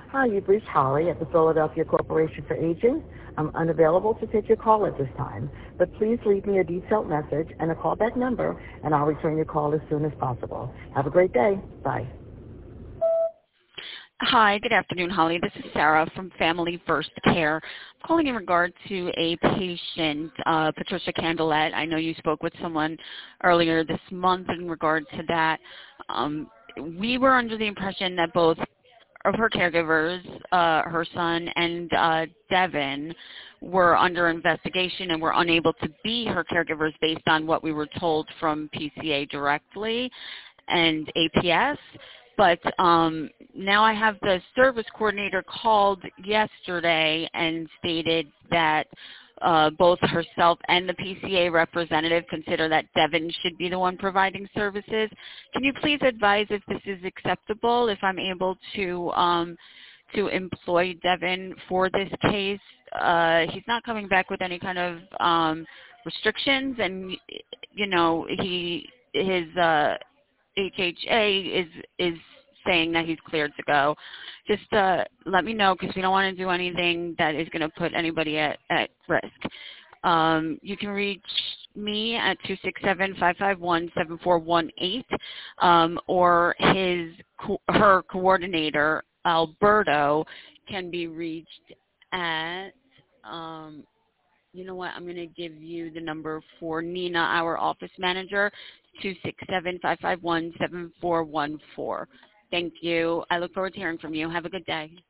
Hi, you've reached Holly at the Philadelphia Corporation for Aging. I'm unavailable to take your call at this time, but please leave me a detailed message and a callback number, and I'll return your call as soon as possible. Have a great day. Bye. Hi, good afternoon, Holly. This is Sarah from Family First Care. I'm calling in regard to a patient, Patricia Candelet. I know you spoke with someone earlier this month in regard to that. We were under the impression that both of her caregivers, her son and Devin, were under investigation and were unable to be her caregivers based on what we were told from PCA directly and APS. But now I have the service coordinator called yesterday and stated that both herself and the PCA representative consider that Devin should be the one providing services. Can you please advise if this is acceptable, if I'm able to employ Devin for this case? He's not coming back with any kind of restrictions, and his HHA is saying that he's cleared to go. Just let me know, because we don't want to do anything that is going to put anybody at risk. You can reach me at 267-551-7418, or her coordinator, Alberto, can be reached at, you know what, I'm going to give you the number for Nina, our office manager, 267-551-7414. Thank you. I look forward to hearing from you. Have a good day.